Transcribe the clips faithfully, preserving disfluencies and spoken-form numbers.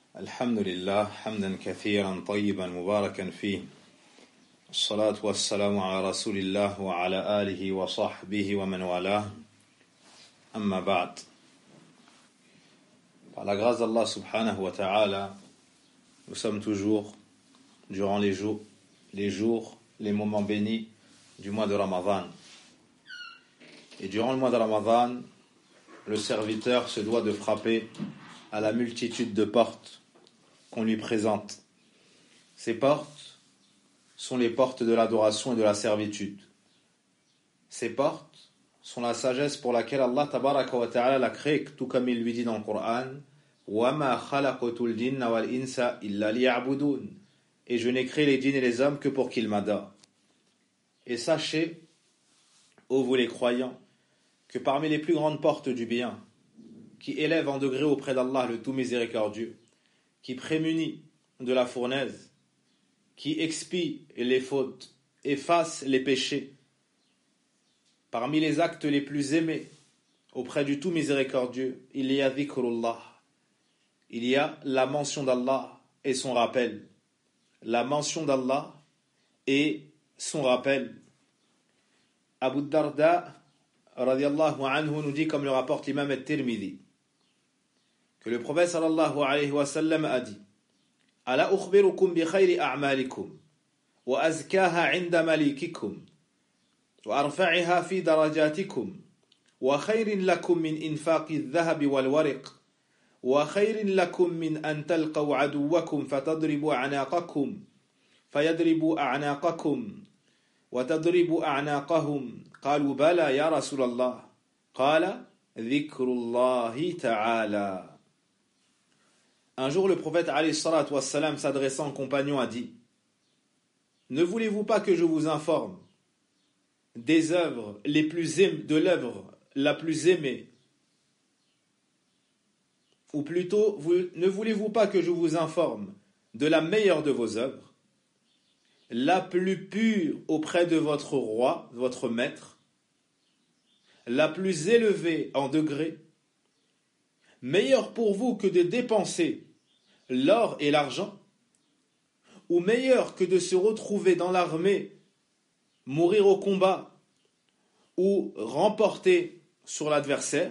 الحمد لله حمدا كثيرا طيبا مباركا فيه الصلاة والسلام على رسول الله وعلى آله وصحبه ومن والاه أما بعد. Par la grâce d'Allah subhanahu wa ta'ala, nous sommes toujours durant les jours, les jours, les moments bénis du mois de Ramadan. Et durant le mois de Ramadan, le serviteur se doit de frapper à la multitude de portes qu'on lui présente. Ces portes sont les portes de l'adoration et de la servitude. Ces portes sont la sagesse pour laquelle Allah tabaraka wa ta'ala l'a créé, tout comme il lui dit dans le Coran: وَمَا خَلَقْتُ الْجِنَّ وَالْإِنسَ إِلَّا لِيَعْبُدُونَ. Et je n'ai créé les djinns et les hommes que pour qu'ils m'adorent. Et sachez, ô vous les croyants, que parmi les plus grandes portes du bien, qui élève en degré auprès d'Allah le tout miséricordieux, qui prémunit de la fournaise, qui expie les fautes, efface les péchés, parmi les actes les plus aimés auprès du tout miséricordieux, il y a dhikrullah, il y a la mention d'Allah et son rappel, la mention d'Allah et son rappel. Abu Darda radiyallahu anhu nous dit, comme le rapporte l'imam al-Tirmidhi, que le prophète sallallahu alayhi wa sallam a dit: Ala ukhbirukum bi khayri a'malikum wa azkaha 'inda malikikum wa arfa'iha fi darajatikum wa khayrin lakum min infaqi adh-dhahabi wal wariq wa khayrin lakum min an talqaw 'aduwwakum fatadribu a'naqakum fayadribu a'naqakum wa tadribu a'naqahum qalu bala ya rasulallah qala dhikrullahi ta'ala. Un jour, le prophète alayhi salatu wassalam, s'adressant aux compagnons, a dit: Ne voulez-vous pas que je vous informe des œuvres les plus aimées, de l'œuvre la plus aimée, ou plutôt, vous, ne voulez-vous pas que je vous informe de la meilleure de vos œuvres, la plus pure auprès de votre roi, votre maître, la plus élevée en degré, meilleure pour vous que de dépenser l'or et l'argent, ou meilleur que de se retrouver dans l'armée, mourir au combat, ou remporter sur l'adversaire?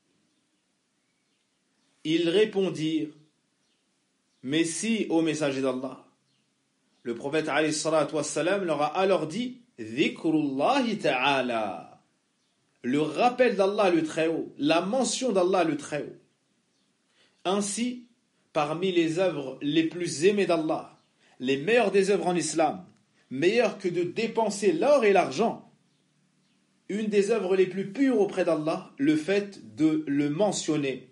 Ils répondirent: Mais si, ô messager d'Allah. Le prophète alayhi salatu wassalam leur a alors dit: Dhikrullahi ta'ala, le rappel d'Allah le Très-Haut, la mention d'Allah le Très-Haut. Ainsi, parmi les œuvres les plus aimées d'Allah, les meilleures des œuvres en islam, meilleures que de dépenser l'or et l'argent, une des œuvres les plus pures auprès d'Allah, le fait de le mentionner.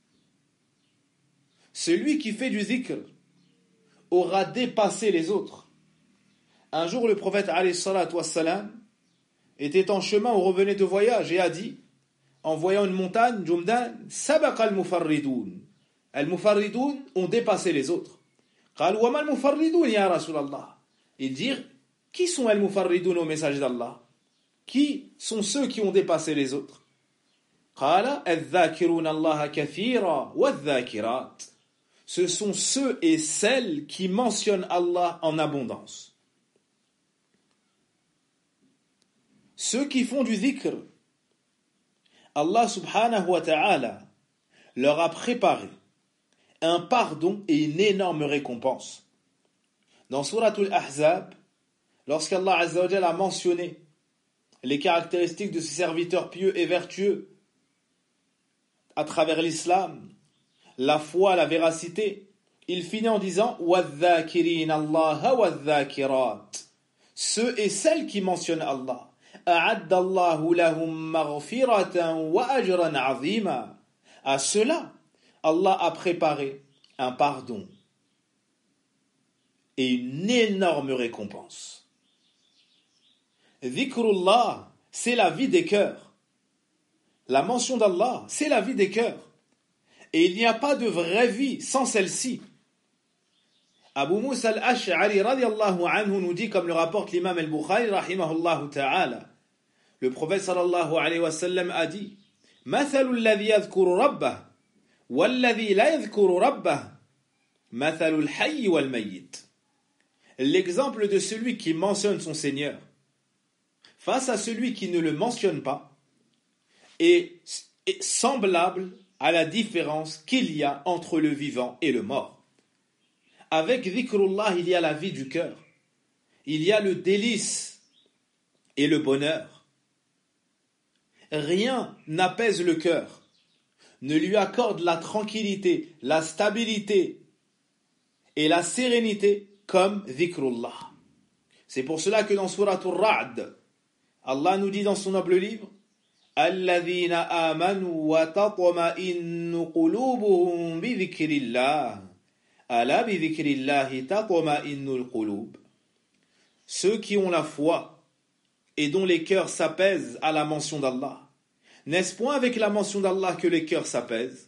Celui qui fait du dhikr aura dépassé les autres. Un jour, le prophète alayhi salatu wassalam était en chemin ou revenait de voyage et a dit, en voyant une montagne, Jumdan, sabaqa al-mufarridoun. Al-mufarridoun ont dépassé les autres. Qal wa ma al-mufarridoun ya Rasulallah. Ils dirent: Qui sont al-mufarridoun au message d'Allah? Qui sont ceux qui ont dépassé les autres? Qala al-dhakirun Allah kathira wa al-dhakirat. Ce sont ceux et celles qui mentionnent Allah en abondance. Ceux qui font du dhikr, Allah subhanahu wa ta'ala leur a préparé un pardon et une énorme récompense. Dans Suratul Ahzab, lorsqu'Allah Azza wa Jalla a mentionné les caractéristiques de ses serviteurs pieux et vertueux à travers l'islam, la foi, la véracité, il finit en disant: وَالذَّاكِرِينَ اللَّهَ وَالذَّاكِرَاتِ. Ceux et celles qui mentionnent Allah. أَعَدَّ اللَّهُ لَهُمْ مَغْفِرَةً وَأَجْرًا عَظِيمًا. À cela, Allah a préparé un pardon et une énorme récompense. Dhikrullah, c'est la vie des cœurs. La mention d'Allah, c'est la vie des cœurs. Et il n'y a pas de vraie vie sans celle-ci. Abu Musa al-Ash'ari radiyallahu anhu nous dit, comme le rapporte l'imam al-Bukhari rahimahullahu ta'ala, le prophète sallallahu alayhi wa sallam a dit: مثل الذي يذكر ربه والذي لا يذكر ربه mathalul hayy wal mayyit. L'exemple de celui qui mentionne son Seigneur face à celui qui ne le mentionne pas est, est semblable à la différence qu'il y a entre le vivant et le mort. Avec dhikrullah, il y a la vie du cœur, il y a le délice et le bonheur. Rien n'apaise le cœur, ne lui accorde la tranquillité, la stabilité et la sérénité comme dhikrullah. C'est pour cela que dans Surat Ar-Ra'd, Allah nous dit dans son noble livre الذين آمنوا وتطمئن قلوبهم بذكر الله ألا بذكر الله تطمئن القلوب. Ceux qui ont la foi et dont les cœurs s'apaisent à la mention d'Allah. N'est-ce point avec la mention d'Allah que les cœurs s'apaisent?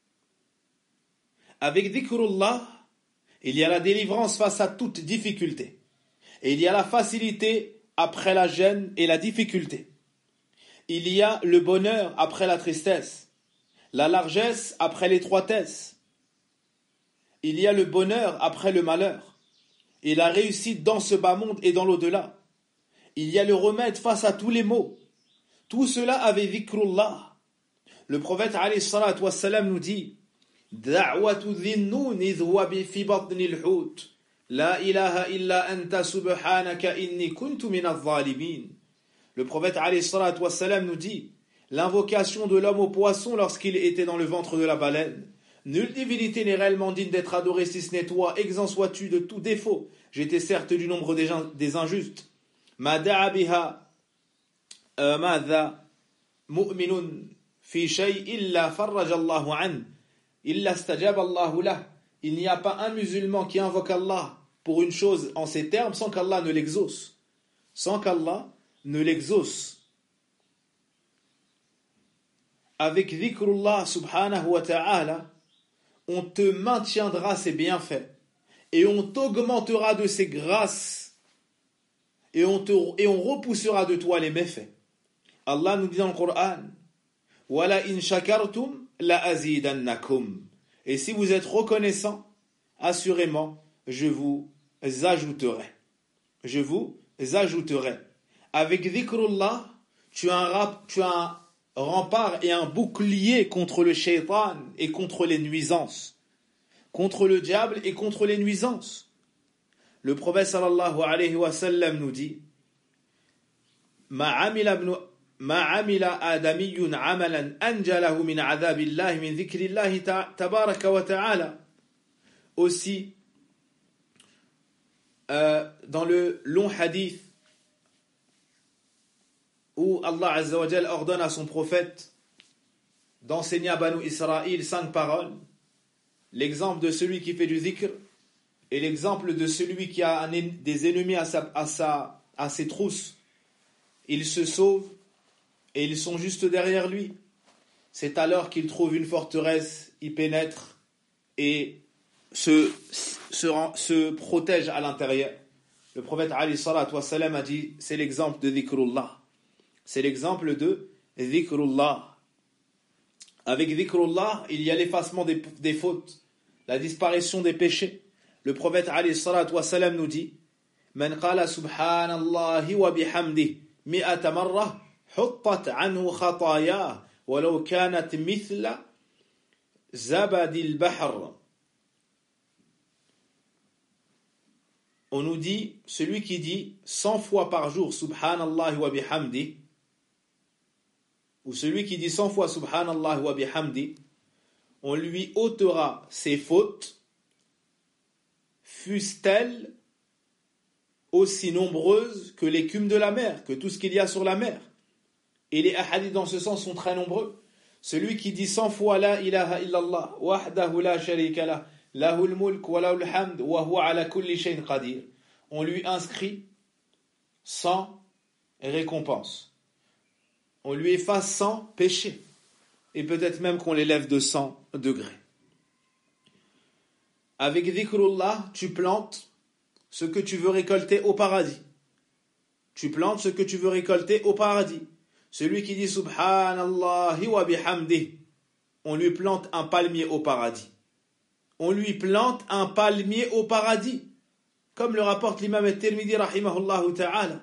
Avec dhikrullah, il y a la délivrance face à toute difficulté. Et il y a la facilité après la gêne et la difficulté. Il y a le bonheur après la tristesse, la largesse après l'étroitesse. Il y a le bonheur après le malheur, et la réussite dans ce bas monde et dans l'au-delà. Il y a le remède face à tous les maux. Tout cela avec dhikrullah. Le prophète alayhi salatu wassalam nous dit Da'watu dhinnun idh huwa fi batni al-hut la ilaha illa anta subhanaka inni kuntu min adh-dhalimin. Le prophète alayhi salatu wassalam nous dit l'invocation de l'homme au poisson lorsqu'il était dans le ventre de la baleine. Nulle divinité n'est réellement digne d'être adorée si ce n'est toi, exempt sois-tu de tout défaut. J'étais certes du nombre des, gens, des injustes. Ma da'a biha madha mu'minun fi shay illa farraj Allahu an illa stajab Allahu lah. Il n'y a pas un musulman qui invoque Allah pour une chose en ces termes sans qu'Allah ne l'exauce. Sans qu'Allah ne l'exauce. Avec dhikrullah subhanahu wa ta'ala, on te maintiendra ses bienfaits et on t'augmentera de ses grâces et on, te, et on repoussera de toi les méfaits. Allah nous dit dans le Coran Wala in shakartum la azidannakum. Et si vous êtes reconnaissant, assurément, je vous ajouterai. Je vous ajouterai. Avec dhikrullah, tu as un, rap, tu as un rempart et un bouclier contre le shaitan et contre les nuisances. Contre le diable et contre les nuisances. Le prophète sallallahu alayhi wa sallam nous dit Ma amila ibn ما عمل آدمي عملا أنجله من عذاب الله من ذكر الله تبارك وتعالى. Aussi, euh, dans le long hadith où Allah Azza wa Jal ordonne à son prophète d'enseigner à Banu Israël cinq paroles, l'exemple de celui qui fait du dhikr et l'exemple de celui qui a un, des ennemis à, sa, à, sa, à ses trousses, il se sauve et ils sont juste derrière lui. C'est alors qu'il trouve une forteresse, y pénètre et se, se, se protège à l'intérieur. Le prophète alayhi salatu wassalam a dit c'est l'exemple de dhikrullah. C'est l'exemple de dhikrullah. Avec dhikrullah, il y a l'effacement des, des fautes, la disparition des péchés. Le prophète alayhi salatu wassalam nous dit Man qala subhanallahi wa bihamdihi mi'ata marrah حطت عنه خطاياه ولو كانت مثل زبد البحر. On nous dit celui qui dit cent fois par jour subhanallah wa bihamdi, ou celui qui dit cent fois subhanallah wa bihamdi, on lui ôtera ses fautes, fussent-elles aussi nombreuses que l'écume de la mer, que tout ce qu'il y a sur la mer. Et les hadiths dans ce sens sont très nombreux. Celui qui dit cent fois la ilaha illallah wahdahu la sharika lah lahul mulk wa lahul hamd wa huwa ala kulli shay'in qadir, on lui inscrit cent récompenses. On lui efface cent péchés. Et peut-être même qu'on l'élève de cent degrés. Avec dhikrullah, tu plantes ce que tu veux récolter au paradis. Tu plantes ce que tu veux récolter au paradis. Celui qui dit subhanallahi wa bihamdihi, on lui plante un palmier au paradis. on lui plante un palmier au paradis, comme le rapporte l'imam al-Tirmidhi rahimahullah ta'ala.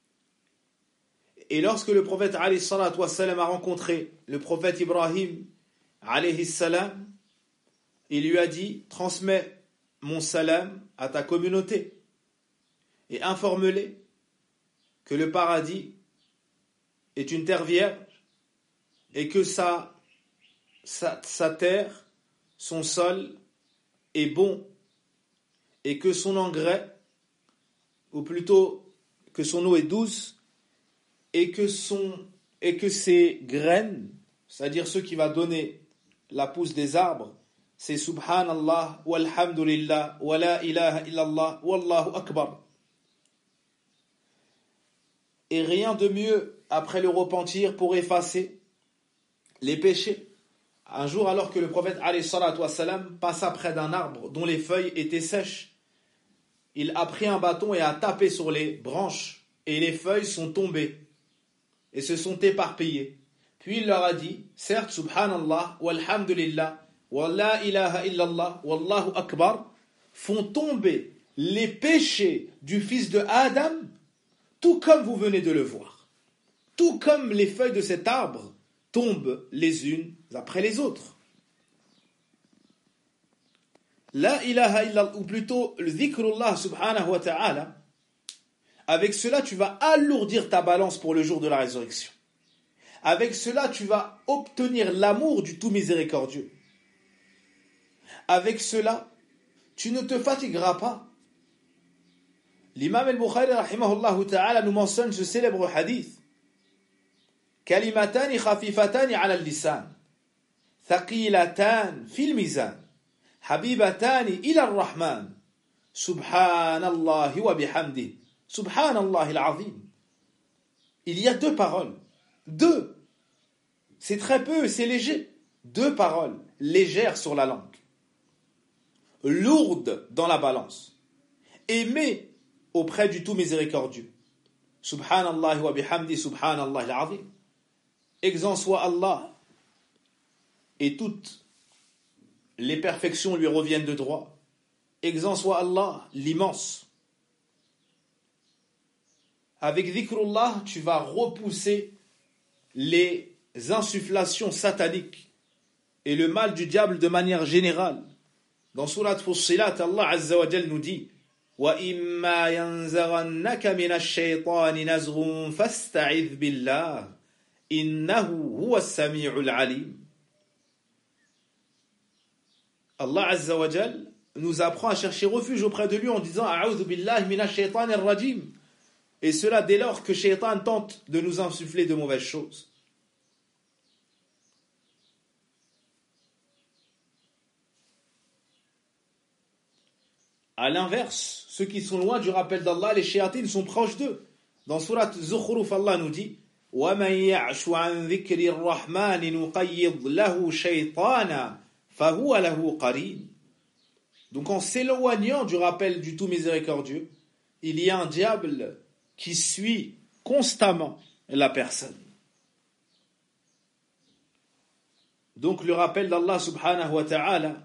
Et lorsque le prophète alayhi salatu wassalam a rencontré le prophète Ibrahim alayhi salam, il lui a dit: transmets mon salam à ta communauté et informe-les que le paradis est une terre vierge et que sa, sa, sa terre, son sol est bon et que son engrais, ou plutôt que son eau est douce, et que, son, et que ses graines, c'est-à-dire ce qui va donner la pousse des arbres, c'est Subhanallah, walhamdulillah, wa la ilaha illallah, wallahu akbar. Et rien de mieux après le repentir pour effacer les péchés. Un jour, alors que le prophète alayhi salatu wassalam passa près d'un arbre dont les feuilles étaient sèches, il a pris un bâton et a tapé sur les branches, et les feuilles sont tombées et se sont éparpillées. Puis il leur a dit: certes, Subhanallah, walhamdulillah, wa la ilaha illallah, wallahu akbar font tomber les péchés du fils de Adam, tout comme vous venez de le voir. Tout comme les feuilles de cet arbre tombent les unes après les autres. La ilaha illallah, ou plutôt le dhikrullah subhanahu wa ta'ala, avec cela tu vas alourdir ta balance pour le jour de la résurrection. Avec cela tu vas obtenir l'amour du tout miséricordieux. Avec cela tu ne te fatigueras pas. L'imam al-Bukhari rahimahullah ta'ala nous mentionne ce célèbre hadith: Kalimatani khafifatani ala al-lisan, thaqilatan fil mizan, habibatani ila ar-rahman, subhanallahi wa bihamdi, subhanallahi al-azim. Il y a deux paroles. Deux. C'est très peu, c'est léger. Deux paroles légères sur la langue, lourdes dans la balance, aimées auprès du tout miséricordieux. Subhanallah wa bihamdi, subhanallah al-azim. Exempt soit Allah, et toutes les perfections lui reviennent de droit. Exempt soit Allah, l'immense. Avec dhikrullah, tu vas repousser les insufflations sataniques et le mal du diable de manière générale. Dans Surat Fussilat, Allah Azza wa Jal nous dit: وَإِمَّا يَنزَغَنَّكَ مِنَ الشَّيْطَانِ نَزْغٌ فَاسْتَعِذْ بِاللَّهِ إِنَّهُ هُوَ السَّمِيعُ الْعَلِيمُ. Allah Azza wa Jal nous apprend à chercher refuge auprès de lui en disant: A'udhu billahi minash shaytanir rajim. Et cela dès lors que Shaytan tente de nous insuffler de mauvaises choses. À l'inverse, ceux qui sont loin du rappel d'Allah, les shayatines sont proches d'eux. Dans Surat Zukhruf, Allah nous dit: وَمَنْ يَعْشُ عَنْ ذِكْرِ الرَّحْمَنِ نُقَيِّضْ لَهُ شَيْطَانًا فَهُوَ لَهُ قَرِينٌ. Donc en s'éloignant du rappel du tout miséricordieux, il y a un diable qui suit constamment la personne. Donc le rappel d'Allah subhanahu wa ta'ala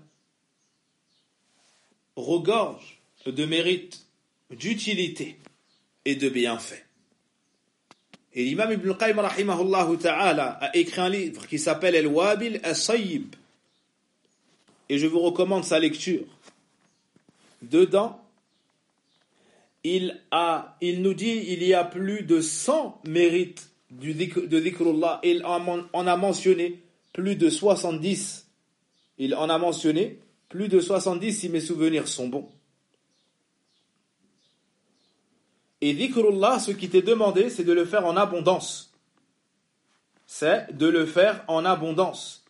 regorge de mérite, d'utilité et de bienfaits. Et l'imam Ibn al-Qayyim rahimahullah ta'ala a écrit un livre qui s'appelle Al-Wabil As-Sayyib, et je vous recommande sa lecture. Dedans, il, a, il nous dit il y a plus de cent mérites du dhikr, de dhikrullah. Il en, en a mentionné plus de soixante-dix. Il en a mentionné plus de soixante-dix si mes souvenirs sont bons. Et dhikrullah, ce qui t'est demandé, c'est de le faire en abondance. C'est de le faire en abondance.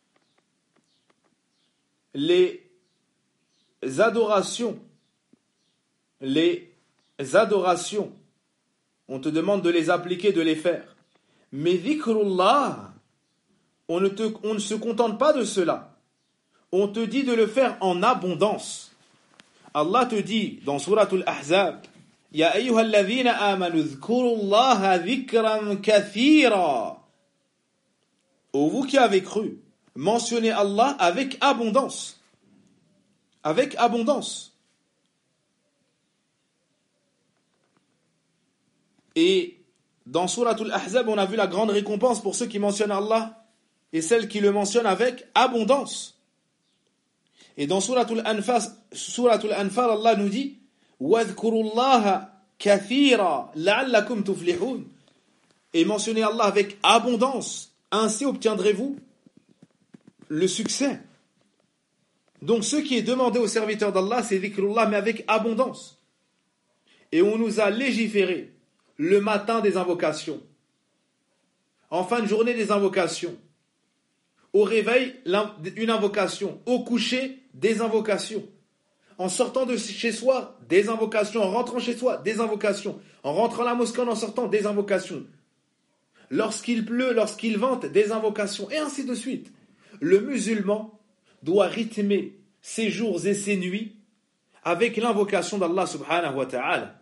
Les adorations, les adorations, on te demande de les appliquer, de les faire. Mais dhikrullah, on ne, te, on ne se contente pas de cela. On te dit de le faire en abondance. Allah te dit dans Suratul Ahzab: Ya ayyuhalladhina amanu dhkurullaha dhikran kathira. Ô vous qui avez cru, mentionnez Allah avec abondance. avec abondance. Et dans Surat Al-Ahzab, on a vu la grande récompense pour ceux qui mentionnent Allah et celles qui le mentionnent avec abondance. Et dans Surat Al-Anfal, Surat Al-Anfal, Allah nous dit وَاذْكُرُوا اللَّهَ كَثِيرًا لَعَلَّكُمْ تُفْلِحُونَ. Et mentionnez Allah avec abondance, ainsi obtiendrez-vous le succès. Donc ce qui est demandé aux serviteurs d'Allah, c'est dhikrullah, mais avec abondance. Et on nous a légiféré le matin des invocations, en fin de journée des invocations, au réveil une invocation, au coucher des invocations, en sortant de chez soi des invocations, en rentrant chez soi des invocations, en rentrant à la mosquée, en sortant des invocations, lorsqu'il pleut, lorsqu'il vente, des invocations, et ainsi de suite. Le musulman doit rythmer ses jours et ses nuits avec l'invocation d'Allah subhanahu wa ta'ala.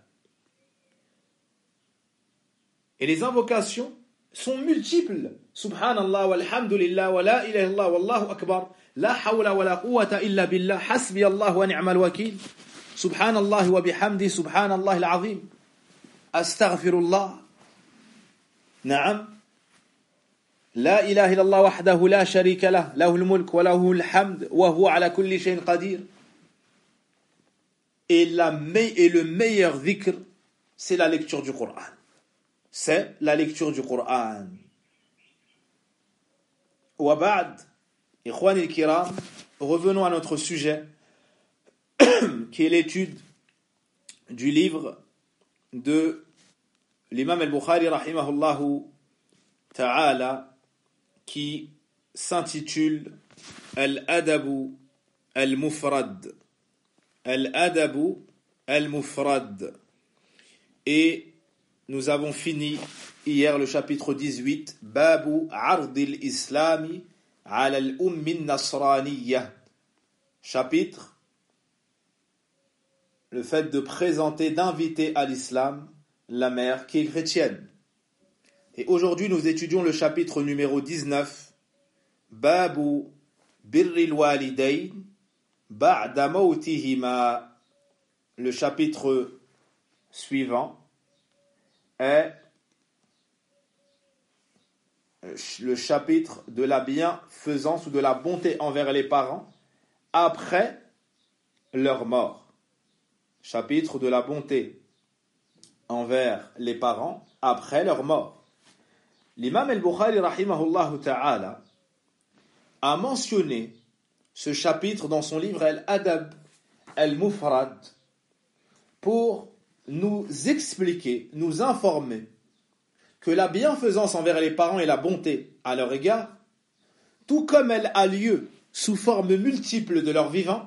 Et les invocations sont multiples. Subhanallah, walhamdulillah, wa la ilaha illallah, wallahu akbar, la hawla wa la quwwata illa billah, hasbi Allah wa ni'mal wakil, subhanallah wa bihamdi, subhanallah al-azim, astaghfirullah, na'am, la ilaha illallah wahdahu la sharika lah, lahul mulk wa lahul hamd, wa huwa ala kulli shay'in qadir. Et, la me- et le meilleur dhikr, c'est la lecture du Coran. C'est la lecture du Coran. Wa ba'd, ikhwan al-kiram, revenons à notre sujet, qui est l'étude du livre de l'imam al-Bukhari, rahimahullahu ta'ala, qui s'intitule Al-Adabu al-Mufrad. Al-Adabu al-Mufrad. Et nous avons fini hier le chapitre dix-huit, Babu Ardil Islami ala al-Ummi Nasraniyya. Chapitre, le fait de présenter, d'inviter à l'islam la mère qui est chrétienne. Et aujourd'hui, nous étudions le chapitre numéro dix-neuf, Babu Birril Walidayn Ba'da Mawtihima. Le chapitre suivant est le chapitre de la bienfaisance ou de la bonté envers les parents après leur mort. Chapitre de la bonté envers les parents après leur mort. L'imam al-Bukhari rahimahullah ta'ala a mentionné ce chapitre dans son livre Al-Adab al-Mufrad pour nous expliquer, nous informer que la bienfaisance envers les parents et la bonté à leur égard, tout comme elle a lieu sous formes multiples de leur vivant,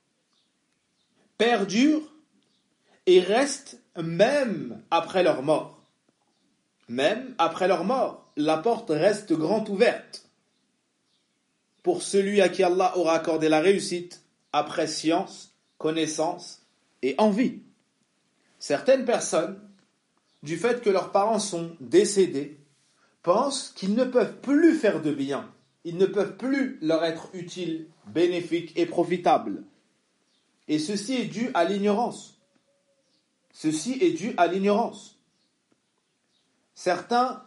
perdure et reste même après leur mort. Même après leur mort, la porte reste grande ouverte pour celui à qui Allah aura accordé la réussite après science, connaissance et envie. Certaines personnes, du fait que leurs parents sont décédés, pensent qu'ils ne peuvent plus faire de bien, ils ne peuvent plus leur être utiles, bénéfiques et profitables. Et ceci est dû à l'ignorance. Ceci est dû à l'ignorance. Certains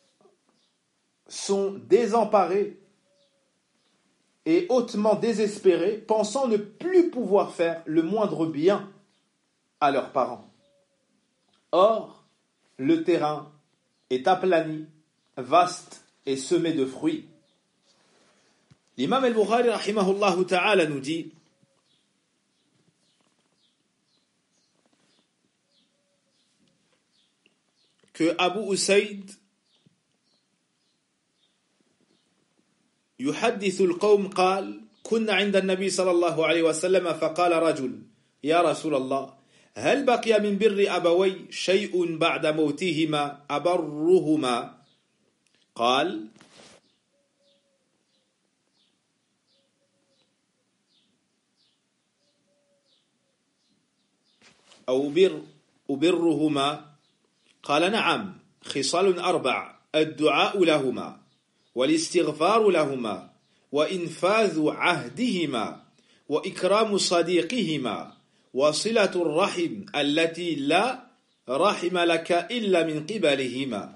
sont désemparés et hautement désespérés, pensant ne plus pouvoir faire le moindre bien à leurs parents. Or, le terrain est aplani, vaste et semé de fruits. L'imam al-Bukhari rahimahullah ta'ala nous dit que Abu Usayd يحدث القوم قال كنا عند النبي صلى الله عليه وسلم فقال رجل يا رسول الله هل بقي من بر أبوي شيء بعد موتهما أبرهما قال أو بر أبرهما قال نعم خصال أربع الدعاء لهما والاستغفار لهما وإنفاذ عهدهما وإكرام صديقهما وصلة الرحم التي لا رحم لك إلا من قبلهما.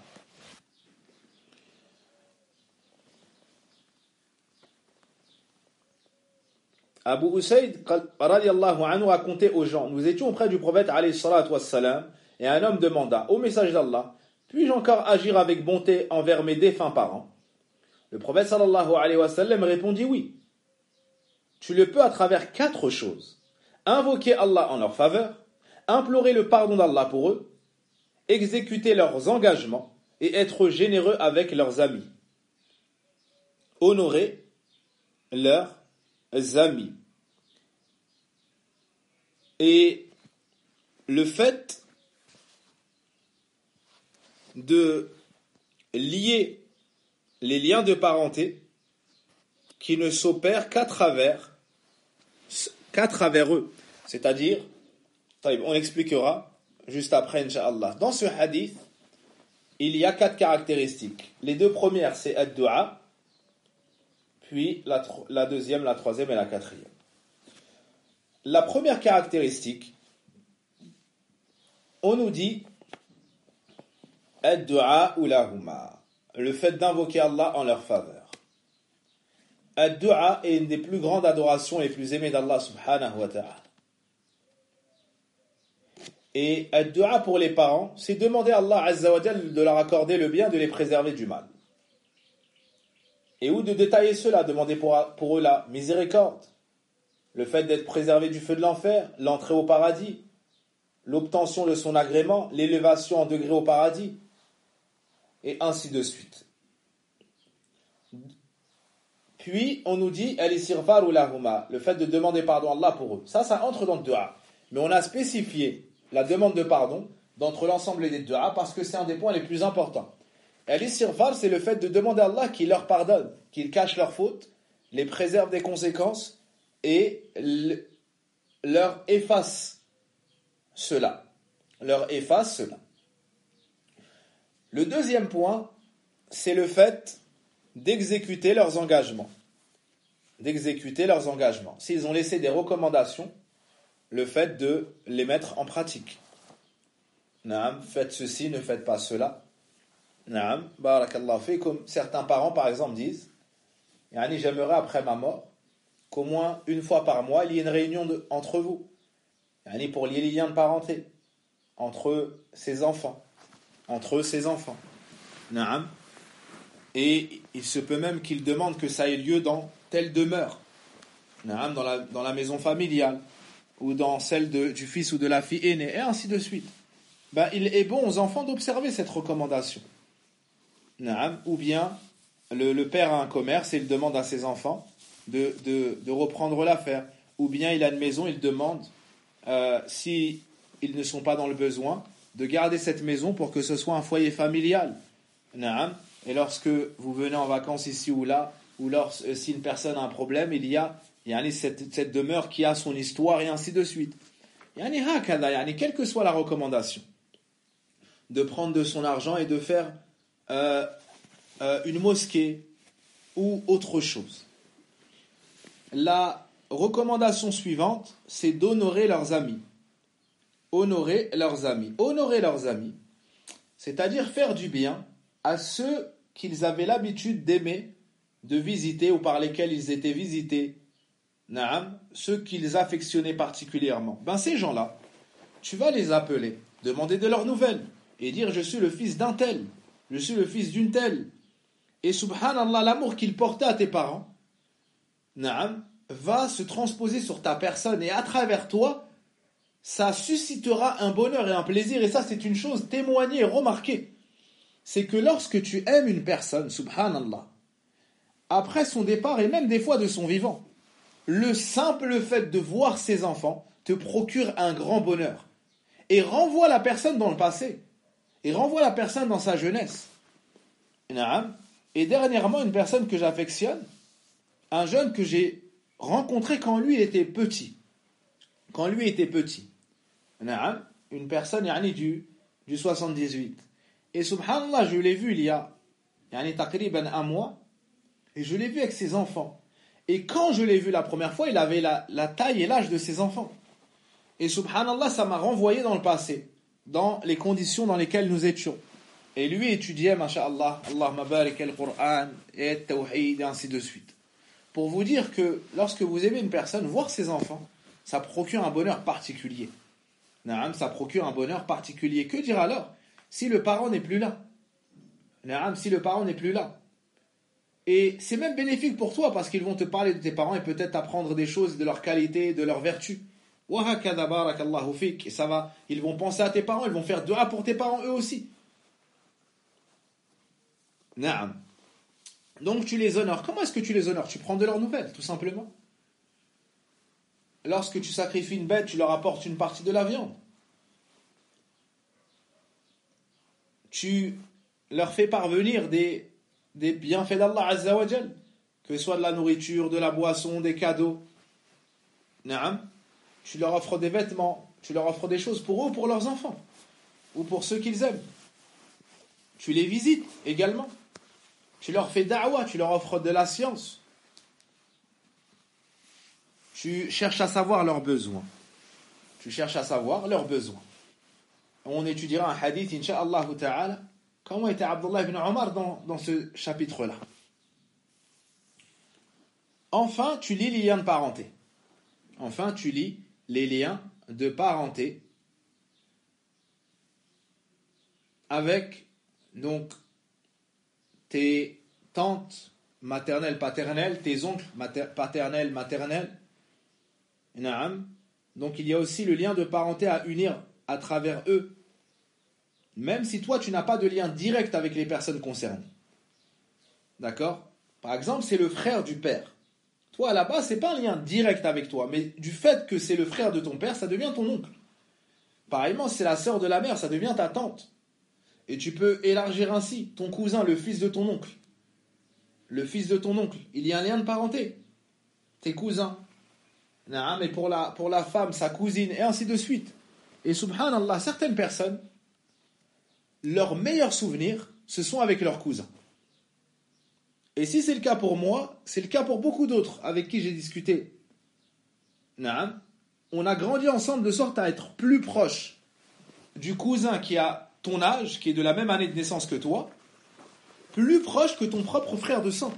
Abu Usaid radiallahu anhu racontait aux gens: nous étions auprès du prophète alayhi salatu wassalam, et un homme demanda: ô message d'Allah, puis-je encore agir avec bonté envers mes défunts parents? Le prophète sallallahu alayhi wa sallam répondit: oui. Tu le peux à travers quatre choses: invoquer Allah en leur faveur, implorer le pardon d'Allah pour eux, exécuter leurs engagements et être généreux avec leurs amis. Honorer leurs amis. Et le fait de lier les liens de parenté qui ne s'opèrent qu'à travers qu'à travers eux, c'est-à-dire, on expliquera juste après incha'Allah. Dans ce hadith, il y a quatre caractéristiques. Les deux premières, c'est ad-du'a, puis la, la deuxième, la troisième et la quatrième. La première caractéristique, on nous dit ad-du'a ou lahuma, le fait d'invoquer Allah en leur faveur. Ad-du'a est une des plus grandes adorations et les plus aimées d'Allah subhanahu wa ta'ala. Et ad-du'a pour les parents, c'est demander à Allah azza wa jal de leur accorder le bien, de les préserver du mal. Et ou de détailler cela, demander pour, pour eux la miséricorde, le fait d'être préservé du feu de l'enfer, l'entrée au paradis, l'obtention de son agrément, l'élévation en degré au paradis, et ainsi de suite. Puis, on nous dit al-istighfar ou lahuma, le fait de demander pardon à Allah pour eux. Ça, ça entre dans le dua. Mais on a spécifié la demande de pardon d'entre l'ensemble des dua parce que c'est un des points les plus importants. Al-istighfar, c'est le fait de demander à Allah qu'il leur pardonne, qu'il cache leurs fautes, les préserve des conséquences et le, leur efface cela. Leur efface cela. Le deuxième point, c'est le fait d'exécuter leurs engagements. D'exécuter leurs engagements. S'ils ont laissé des recommandations, le fait de les mettre en pratique. Naam, faites ceci, ne faites pas cela. Naam, barakallahu fikum. Certains parents, par exemple, disent: Yani, j'aimerais après ma mort qu'au moins une fois par mois, il y ait une réunion de, entre vous. Yani, pour lier les liens de parenté entre ses enfants. Entre ses enfants. Naam. Et il se peut même qu'il demande que ça ait lieu dans telle demeure. Naam, dans la, dans la maison familiale. Ou dans celle de, du fils ou de la fille aînée. Et ainsi de suite. Ben, il est bon aux enfants d'observer cette recommandation. Naam. Ou bien, le, le père a un commerce et il demande à ses enfants de, de, de reprendre l'affaire. Ou bien il a une maison, il demande, euh, si ils ne sont pas dans le besoin, de garder cette maison pour que ce soit un foyer familial. Naam. Et lorsque vous venez en vacances ici ou là, ou lorsque, si une personne a un problème, il y a, il y a cette, cette demeure qui a son histoire et ainsi de suite. Yani hakada, yani, quelle que soit la recommandation, de prendre de son argent et de faire euh, euh, une mosquée ou autre chose. La recommandation suivante, c'est d'honorer leurs amis. Honorer leurs amis. Honorer leurs amis, c'est-à-dire faire du bien à ceux qu'ils avaient l'habitude d'aimer, de visiter ou par lesquels ils étaient visités. Naam, ceux qu'ils affectionnaient particulièrement. Ben ces gens-là, tu vas les appeler, demander de leurs nouvelles et dire: je suis le fils d'un tel, je suis le fils d'une telle. Et subhanallah, l'amour qu'ils portaient à tes parents, naam, va se transposer sur ta personne et à travers toi, ça suscitera un bonheur et un plaisir. Et ça, c'est une chose témoignée et remarquée. C'est que lorsque tu aimes une personne, subhanallah, après son départ et même des fois de son vivant, le simple fait de voir ses enfants te procure un grand bonheur et renvoie la personne dans le passé et renvoie la personne dans sa jeunesse. Et dernièrement, une personne que j'affectionne, un jeune que j'ai rencontré quand lui était petit, quand lui était petit, une personne yani, du, du soixante-dix-huit. Et subhanallah, je l'ai vu il y a yani, taqriban un mois, et je l'ai vu avec ses enfants. Et quand je l'ai vu la première fois, il avait la, la taille et l'âge de ses enfants. Et subhanallah, ça m'a renvoyé dans le passé, dans les conditions dans lesquelles nous étions. Et lui étudiait, masha'Allah, Allahumma barik al-Qur'an, et al-Tawhid, et ainsi de suite. Pour vous dire que lorsque vous aimez une personne, voir ses enfants, ça procure un bonheur particulier. Naam, ça procure un bonheur particulier. Que dire alors si le parent n'est plus là? Naam, si le parent n'est plus là. Et c'est même bénéfique pour toi parce qu'ils vont te parler de tes parents et peut-être t'apprendre des choses de leur qualité, de leur vertu. Et ça va, ils vont penser à tes parents, ils vont faire dua pour tes parents eux aussi. Naam. Donc tu les honores. Comment est-ce que tu les honores? Tu prends de leurs nouvelles, tout simplement. Lorsque tu sacrifies une bête, tu leur apportes une partie de la viande. Tu leur fais parvenir des, des bienfaits d'Allah Azza wa Jal, que ce soit de la nourriture, de la boisson, des cadeaux. Naam. Tu leur offres des vêtements, tu leur offres des choses pour eux ou pour leurs enfants, ou pour ceux qu'ils aiment. Tu les visites également. Tu leur fais da'wa, tu leur offres de la science. Tu cherches à savoir leurs besoins. Tu cherches à savoir leurs besoins. On étudiera un hadith, incha'Allah ta'ala, comment était Abdullah ibn Omar dans, dans ce chapitre-là. Enfin, tu lis les liens de parenté. Enfin, tu lis les liens de parenté avec donc tes tantes maternelles, paternelles, tes oncles mater- paternels, maternels. Naam. Donc il y a aussi le lien de parenté à unir à travers eux, même si toi tu n'as pas de lien direct avec les personnes concernées. D'accord? Par exemple, c'est le frère du père. Toi, là-bas, c'est pas un lien direct avec toi, mais du fait que c'est le frère de ton père, ça devient ton oncle. Pareillement, c'est la sœur de la mère, ça devient ta tante. Et tu peux élargir ainsi ton cousin, le fils de ton oncle. Le fils de ton oncle, il y a un lien de parenté. Tes cousins. Non, mais pour la, pour la femme, sa cousine, et ainsi de suite. Et subhanallah, certaines personnes, leurs meilleurs souvenirs, ce sont avec leurs cousins. Et si c'est le cas pour moi, c'est le cas pour beaucoup d'autres avec qui j'ai discuté. Naam. On a grandi ensemble de sorte à être plus proche du cousin qui a ton âge, qui est de la même année de naissance que toi, plus proche que ton propre frère de sang.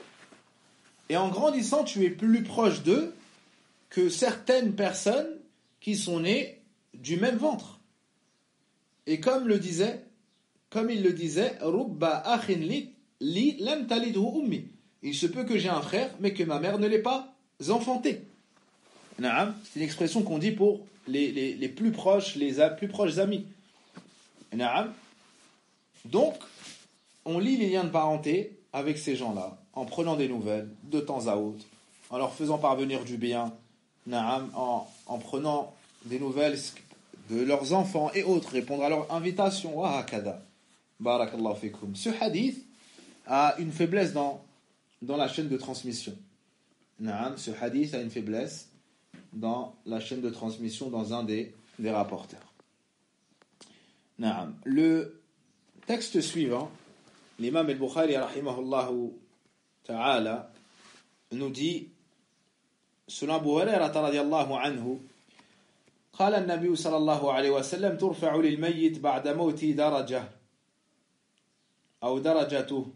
Et en grandissant, tu es plus proche d'eux que certaines personnes qui sont nées du même ventre. Et comme le disait, comme il le disait, Rubba akhin li Li lam talidhu ummi. Il se peut que j'ai un frère, mais que ma mère ne l'ait pas enfanté. Naam, c'est une expression qu'on dit pour les, les, les plus proches, les a, plus proches amis. Naam. Donc, on lie les liens de parenté avec ces gens-là, en prenant des nouvelles de temps à autre, en leur faisant parvenir du bien, Naam, en, en prenant des nouvelles de leurs enfants et autres, répondre à leurs invitations. Wa hakada. Barakallahu fikum. Ce hadith a une faiblesse dans, dans la chaîne de transmission. Naam, ce hadith a une faiblesse dans la chaîne de transmission dans un des, des rapporteurs. Naam. Le texte suivant, l'imam al-Bukhari rahimahullahu ta'ala nous dit, selon Abu Hurairah radiyallahu anhu, قال النبي صلى الله عليه وسلم ترفع للميت بعد موته درجة أو درجته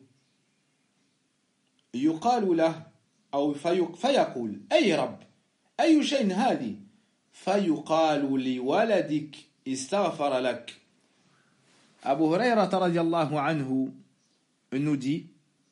يقال له أو فيقول أي رب أي شيء هذه فيقال لولدك استغفر لك. Abu Hurairah radiyallahu anhu nous dit,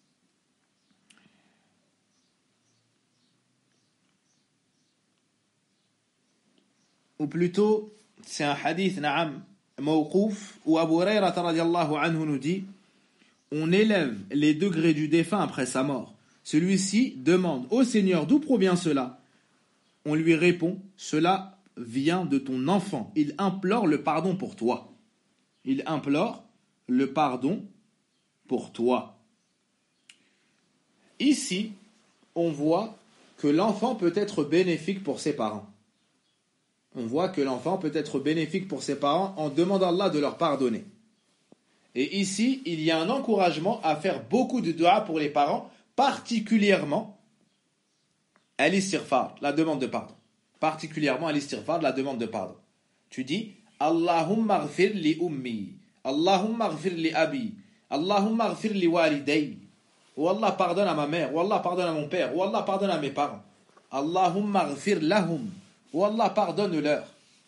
ou plutôt c'est un hadith na'am mawqouf où Abu Hurairah radiyallahu anhu nous dit, on élève les degrés du défunt après sa mort. Celui-ci demande au Seigneur d'où provient cela. On lui répond, cela vient de ton enfant. Il implore le pardon pour toi. Il implore le pardon pour toi. Ici, on voit que l'enfant peut être bénéfique pour ses parents. On voit que l'enfant peut être bénéfique pour ses parents en demandant à Allah de leur pardonner. Et ici, il y a un encouragement à faire beaucoup de dua pour les parents, particulièrement al-istighfar, la demande de pardon. Particulièrement al-istighfar, la demande de pardon. Tu dis Allahumma ghfir li ummi, Allahumma ghfir li abi, Allahumma ghfir li waliday. Ou Allah pardonne à ma mère, ou Allah pardonne à mon père, ou Allah pardonne à mes parents. Allahumma ghfir lahum, ou Allah pardonne-leur.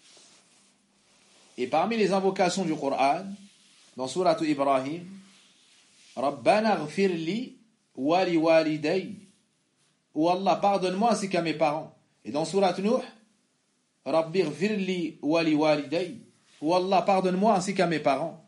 Et parmi les invocations du Coran, dans Surat Ibrahim, Rabbana ghfir li wali waliday, ou Allah pardonne-moi ainsi qu'à mes parents. Et dans Surat Nuh, Rabbi ghfir li wali waliday, ou Allah pardonne-moi ainsi qu'à mes parents.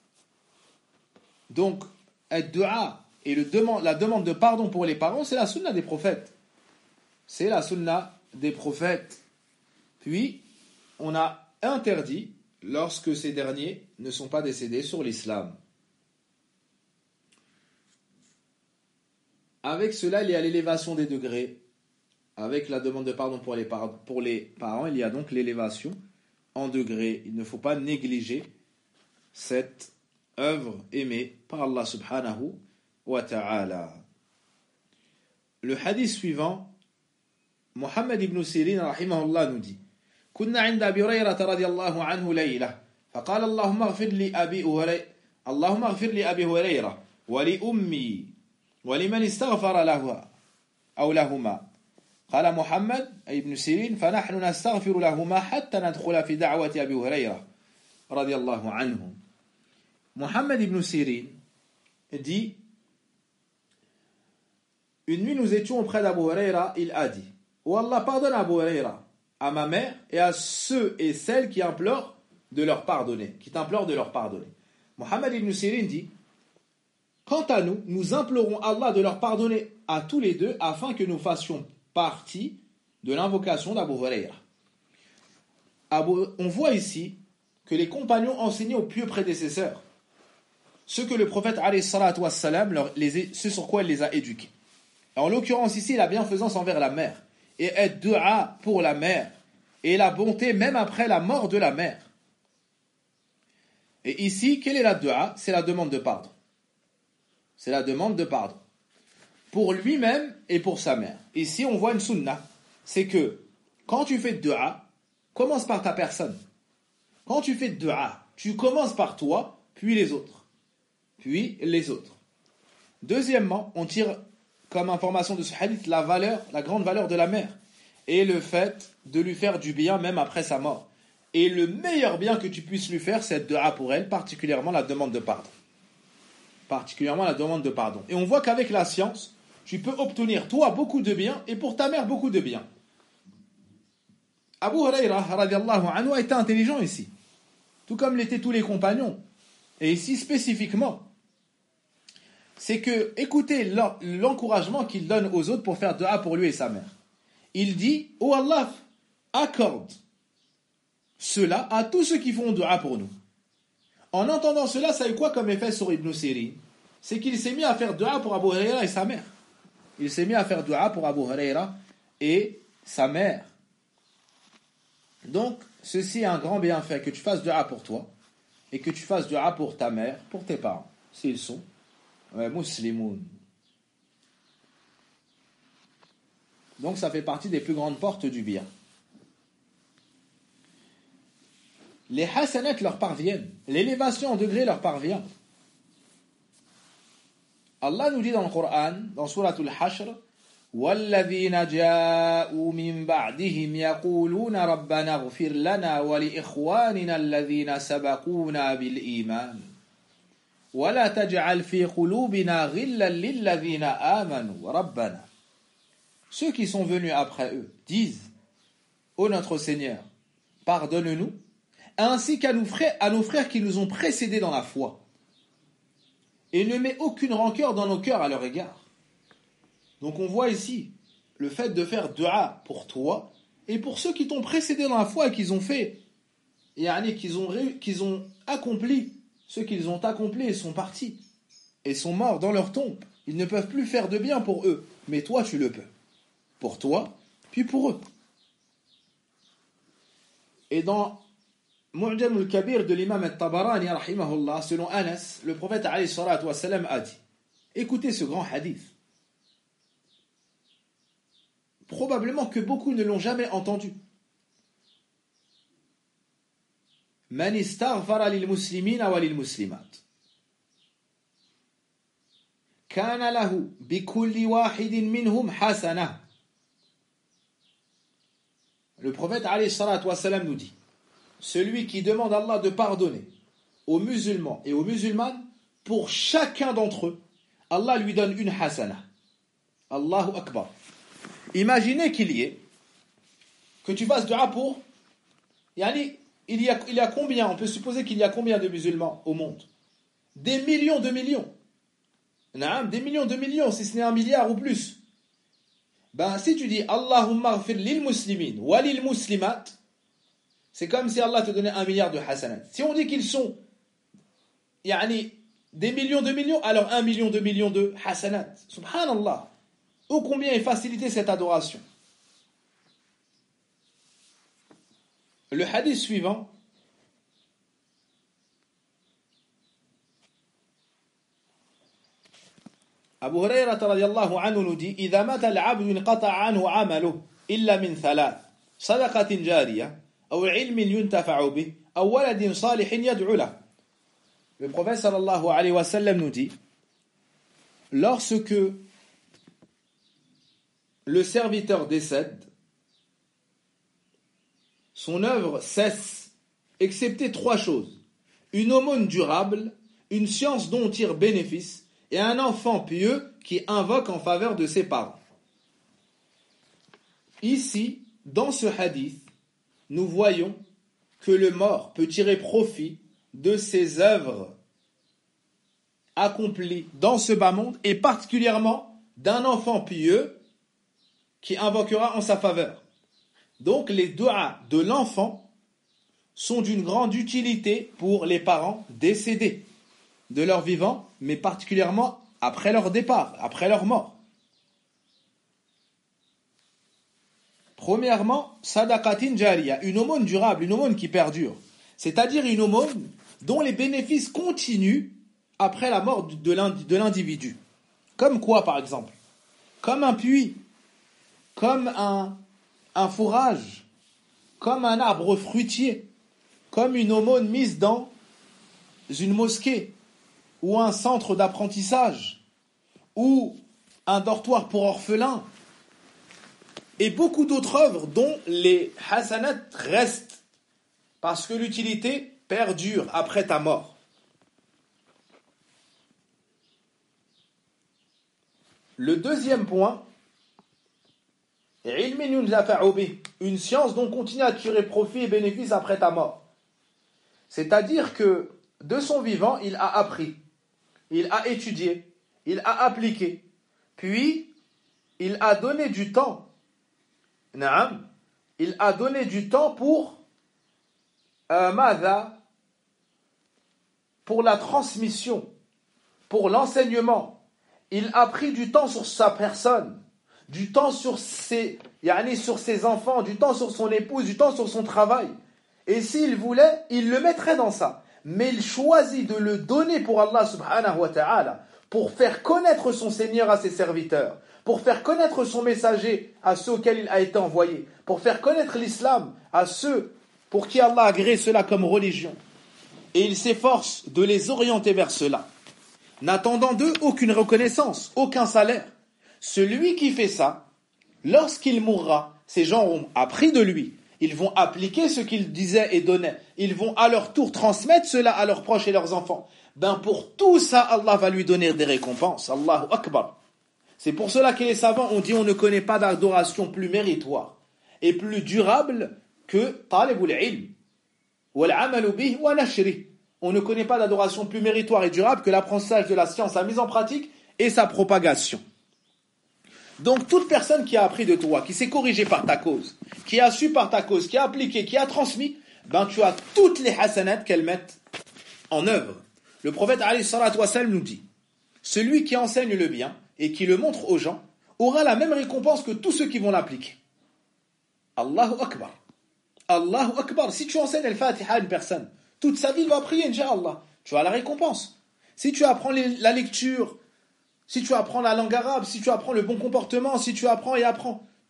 Donc, ad-du'a et le demande, la demande de pardon pour les parents, c'est la sunna des prophètes. C'est la sunna des prophètes. Puis, on a interdit lorsque ces derniers ne sont pas décédés sur l'islam. Avec cela, il y a l'élévation des degrés. Avec la demande de pardon pour les, par- pour les parents, il y a donc l'élévation en degrés. Il ne faut pas négliger cette œuvre aimée par Allah subhanahu wa ta'ala. Le hadith suivant, Muhammad ibn Sirin rahimahullah nous dit كنا عند أبي هريرة رضي الله عنه ليلة فقال اللهم اغفر لي أبي هريرة اللهم اغفر لي أبي هريرة ولأمي ولمن استغفر له أو لهما قال محمد أي ابن سيرين فنحن نستغفر لهما حتى ندخل في دعوة أبي هريرة رضي الله عنه. Muhammad ibn Sirin dit une nuit nous étions auprès d'Abu Huraira, il a dit oh Allah pardonne à Abu Huraira, à ma mère et à ceux et celles qui implorent de leur pardonner, qui t'implorent de leur pardonner. Muhammad ibn Sirin dit quant à nous, nous implorons Allah de leur pardonner à tous les deux afin que nous fassions partie de l'invocation d'Abu Huraira. Abu, on voit ici que les compagnons enseignaient aux pieux prédécesseurs ce que le prophète alayhi salatu wassalam, leur, les, ce sur quoi il les a éduqués. En l'occurrence ici, la bienfaisance envers la mère et être dua pour la mère et la bonté même après la mort de la mère. Et ici, quelle est la dua? C'est la demande de pardon. C'est la demande de pardon. Pour lui-même et pour sa mère. Ici, on voit une sunna. C'est que quand tu fais dua, commence par ta personne. Quand tu fais dua, tu commences par toi, puis les autres. Puis les autres. Deuxièmement, on tire comme information de ce hadith la valeur, la grande valeur de la mère. Et le fait de lui faire du bien même après sa mort. Et le meilleur bien que tu puisses lui faire, c'est de dua pour elle, particulièrement la demande de pardon. Particulièrement la demande de pardon. Et on voit qu'avec la science, tu peux obtenir toi beaucoup de bien et pour ta mère beaucoup de bien. Abu Huraira radiyallahu anhu a été intelligent ici. Tout comme l'étaient tous les compagnons. Et ici spécifiquement, c'est que, écoutez l'encouragement qu'il donne aux autres pour faire dua pour lui et sa mère. Il dit, oh Allah, accorde cela à tous ceux qui font dua pour nous. En entendant cela, ça a eu quoi comme effet sur Ibn Sirin? C'est qu'il s'est mis à faire dua pour Abu Huraira et sa mère. Il s'est mis à faire dua pour Abu Huraira et sa mère. Donc, ceci est un grand bienfait, que tu fasses dua pour toi et que tu fasses dua pour ta mère, pour tes parents, s'ils sont ouais, musulmans. Donc, ça fait partie des plus grandes portes du bien. Les hasanat leur parviennent. L'élévation en degré leur parvient. Allah nous dit dans le Coran, dans Surat Al-Hashr, وَالَّذِينَ جَاءُوا مِن بَعْدِهِمْ يَقُولُونَ رَبَّنَا اغْفِرْ لَنَا وَلِإِخْوَانِنَا الَّذِينَ سَبَقُونَا بِالْإِيمَانِ وَلَا تَجْعَلْ فِي قُلُوبِنَا غِلًّا لِلَّذِينَ آمَنُوا رَبَّنَا. Ceux qui sont venus après eux disent, ô notre Seigneur, pardonne-nous, ainsi qu'à nos frères, à nos frères qui nous ont précédés dans la foi. Et ne mets aucune rancœur dans nos cœurs à leur égard. Donc on voit ici le fait de faire dua pour toi et pour ceux qui t'ont précédé dans la foi et qu'ils ont fait, et qu'ils ont, qu'ils ont accompli ce qu'ils ont accompli et sont partis et sont morts dans leur tombe. Ils ne peuvent plus faire de bien pour eux, mais toi tu le peux. Pour toi, puis pour eux. Et dans Mu'jam al-Kabir de l'imam al-Tabarani, rahimahullah, selon Anas, le prophète alayhi salatu wa salam a dit, écoutez ce grand hadith. probablement que beaucoup ne l'ont jamais entendu. Man istaghfara lil muslimina wa lil muslimat kana lahu bi kulli wahidin minhum hasanah. Le prophète alayhi salatu wa salam nous dit: celui qui demande à Allah de pardonner aux musulmans et aux musulmanes, pour chacun d'entre eux, Allah lui donne une hasana. Allahu Akbar. Imaginez qu'il y ait, que tu fasses dua pour, yani, il y a, il y a combien, on peut supposer qu'il y a combien de musulmans au monde? Des millions de millions. Naam, des millions de millions, si ce n'est un milliard ou plus. Ben, si tu dis Allahumma ghfir lil muslimin wa lil muslimat, c'est comme si Allah te donnait un milliard de hasanat. Si on dit qu'ils sont yani, des millions de millions, alors un million de millions de hasanat. Subhanallah. Ô combien est facilité cette adoration. Le hadith suivant. Abu Hurayrata radiyallahu anhu nous dit: إذا مات العبد انقطع عنه عمله إلا من ثلاث صدقة جارية أو علم ينتفع به أو ولد صالح يدعو له. Le prophète sallallahu alayhi wa sallam nous dit: lorsque le serviteur décède, son œuvre cesse, excepté trois choses: une aumône durable, une science dont on tire bénéfice, et un enfant pieux qui invoque en faveur de ses parents. Ici, dans ce hadith, nous voyons que le mort peut tirer profit de ses œuvres accomplies dans ce bas monde, et particulièrement d'un enfant pieux qui invoquera en sa faveur. Donc les du'as de l'enfant sont d'une grande utilité pour les parents décédés de leur vivant, mais particulièrement après leur départ, après leur mort. Premièrement, sadaqatin jariya, une aumône durable, une aumône qui perdure, c'est-à-dire une aumône dont les bénéfices continuent après la mort de l'individu. Comme quoi, par exemple? Comme un puits, comme un, un fourrage, comme un arbre fruitier, comme une aumône mise dans une mosquée, ou un centre d'apprentissage, ou un dortoir pour orphelins, et beaucoup d'autres œuvres dont les hasanat restent, parce que l'utilité perdure après ta mort. Le deuxième point, une science dont continue à tirer profit et bénéfice après ta mort. C'est-à-dire que de son vivant, il a appris, il a étudié, il a appliqué, puis il a donné du temps. Naam, il a donné du temps pour euh, Mada, pour la transmission, pour l'enseignement. Il a pris du temps sur sa personne, du temps sur ses, yani sur ses enfants, du temps sur son épouse, du temps sur son travail. Et s'il voulait, il le mettrait dans ça. Mais il choisit de le donner pour Allah subhanahu wa ta'ala, pour faire connaître son Seigneur à ses serviteurs, pour faire connaître son messager à ceux auxquels il a été envoyé, pour faire connaître l'islam à ceux pour qui Allah a agréé cela comme religion. Et il s'efforce de les orienter vers cela, n'attendant d'eux aucune reconnaissance, aucun salaire. Celui qui fait ça, lorsqu'il mourra, ces gens ont appris de lui, ils vont appliquer ce qu'il disait et donnait, ils vont à leur tour transmettre cela à leurs proches et leurs enfants. Ben pour tout ça, Allah va lui donner des récompenses. Allahu Akbar. C'est pour cela que les savants ont dit: on ne connaît pas d'adoration plus méritoire et plus durable que talibul ilm wal amalu bih wa nashri. On ne connaît pas d'adoration plus méritoire et durable que l'apprentissage de la science, sa mise en pratique et sa propagation. Donc toute personne qui a appris de toi, qui s'est corrigée par ta cause, qui a su par ta cause, qui a appliqué, qui a transmis, ben tu as toutes les hasanats qu'elle met en œuvre. Le prophète alayhi salatu wa sallam nous dit: celui qui enseigne le bien et qui le montre aux gens aura la même récompense que tous ceux qui vont l'appliquer. Allahu Akbar. Allahu Akbar. Si tu enseignes al-Fatiha à une personne, toute sa vie il va prier, Inch'Allah. Tu as la récompense. Si tu apprends les, la lecture, si tu apprends la langue arabe, si tu apprends le bon comportement, si tu apprends et apprends,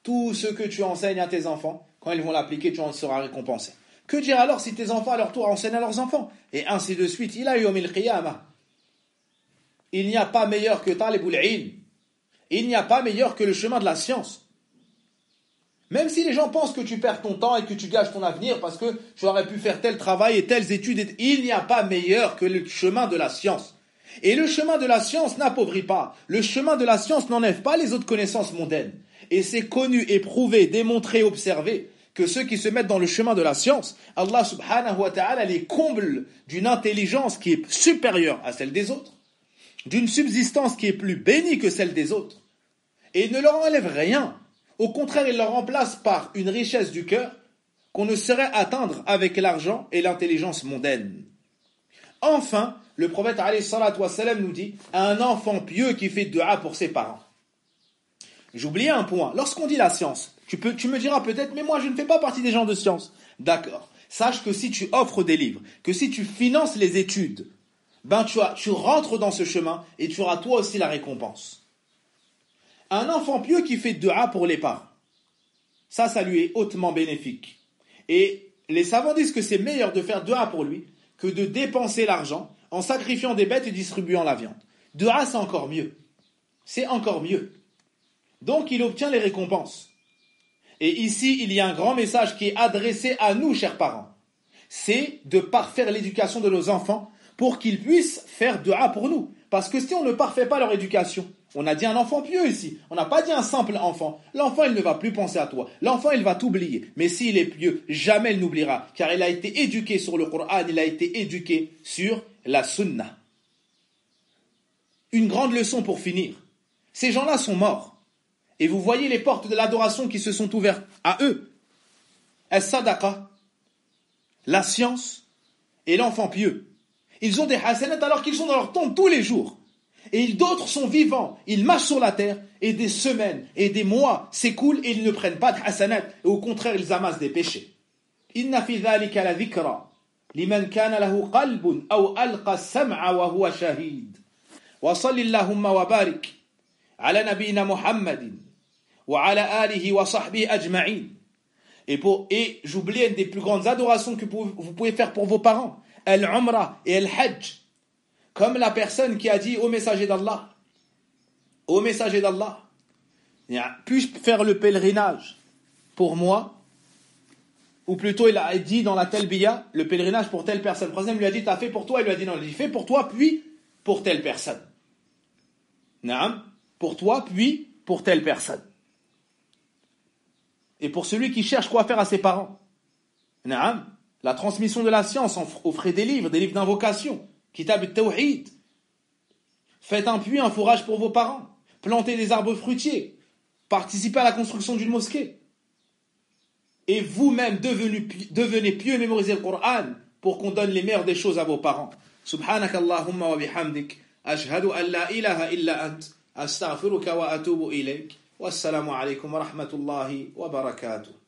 tout ce que tu enseignes à tes enfants, quand ils vont l'appliquer, tu en seras récompensé. Que dire alors si tes enfants à leur tour enseignent à leurs enfants? Et ainsi de suite. Il a eu au qiyamah. Il n'y a pas meilleur que talibul ilm. Il n'y a pas meilleur que le chemin de la science. Même si les gens pensent que tu perds ton temps et que tu gâches ton avenir parce que tu aurais pu faire tel travail et telles études, il n'y a pas meilleur que le chemin de la science. Et le chemin de la science n'appauvrit pas. Le chemin de la science n'enlève pas les autres connaissances mondaines. Et c'est connu, éprouvé, démontré, observé que ceux qui se mettent dans le chemin de la science, Allah subhanahu wa ta'ala les comble d'une intelligence qui est supérieure à celle des autres, d'une subsistance qui est plus bénie que celle des autres, et il ne leur enlève rien. Au contraire, il leur remplace par une richesse du cœur qu'on ne saurait atteindre avec l'argent et l'intelligence mondaine. Enfin, le prophète alayhi salatu wassalam nous dit un enfant pieux qui fait dua pour ses parents. J'oubliais un point. Lorsqu'on dit la science, tu, peux, tu me diras peut-être, mais moi je ne fais pas partie des gens de science. D'accord. Sache que si tu offres des livres, que si tu finances les études, ben tu, as, tu rentres dans ce chemin et tu auras toi aussi la récompense. Un enfant pieux qui fait dua pour les parents, ça, ça lui est hautement bénéfique. Et les savants disent que c'est meilleur de faire dua pour lui que de dépenser l'argent en sacrifiant des bêtes et distribuant la viande. Dua, c'est encore mieux. C'est encore mieux. Donc, il obtient les récompenses. Et ici, il y a un grand message qui est adressé à nous, chers parents. C'est de parfaire l'éducation de nos enfants pour qu'ils puissent faire dua pour nous. Parce que si on ne parfait pas leur éducation, on a dit un enfant pieux ici, on n'a pas dit un simple enfant. L'enfant, il ne va plus penser à toi. L'enfant, il va t'oublier. Mais s'il est pieux, jamais il n'oubliera. Car il a été éduqué sur le Coran, il a été éduqué sur la Sunna. Une grande leçon pour finir. Ces gens-là sont morts. Et vous voyez les portes de l'adoration qui se sont ouvertes à eux. As-sadaqa, la science et l'enfant pieux. Ils ont des hasanat alors qu'ils sont dans leur tombe tous les jours. Et d'autres sont vivants, ils marchent sur la terre et des semaines et des mois s'écoulent et ils ne prennent pas de hasanat. Et au contraire, ils amassent des péchés. Inna fi dhalika la dhikra liman kana lahu qalbun aw alqa as-sam'a wa huwa shahid. Wa salli Allahumma wa barik ala nabiyina Muhammadin wa ala alihi wa sahbihi ajma'in. Et, pour, et j'oublie une des plus grandes adorations que vous pouvez faire pour vos parents, al-umrah et al-hajj. Comme la personne qui a dit au messager d'Allah, au messager d'Allah, puis-je faire le pèlerinage pour moi? Ou plutôt il a dit dans la talbiya, le pèlerinage pour telle personne. Le prophète lui a dit, t'as fait pour toi? Il lui a dit non, il dit, fais pour toi, puis pour telle personne. Naam, pour toi, puis pour telle personne. Et pour celui qui cherche quoi faire à ses parents, Naam, la transmission de la science, offrez des livres, des livres d'invocation, Kitab al-Tawhid. Faites un puits, un fourrage pour vos parents. Plantez des arbres fruitiers. Participez à la construction d'une mosquée. Et vous-même devenez, devenez pieux et mémorisez le Coran pour qu'on donne les meilleures des choses à vos parents. Subhanak Allahumma wa bihamdik. Ashhadu an la ilaha illa ant. Astaghfiruka wa atubu ilayk. Wassalamu alaykum wa rahmatullahi wa barakatuh.